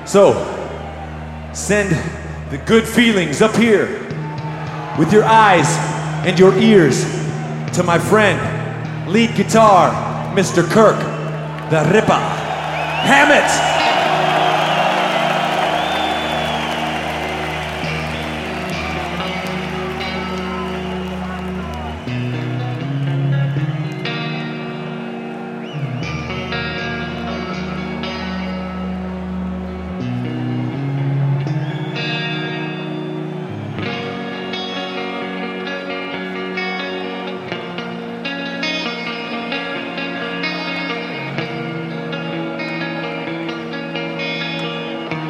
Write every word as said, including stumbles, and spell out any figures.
So, send the good feelings up here with your eyes and your ears to my friend, lead guitar, Mister Kirk, the Ripper Hammett.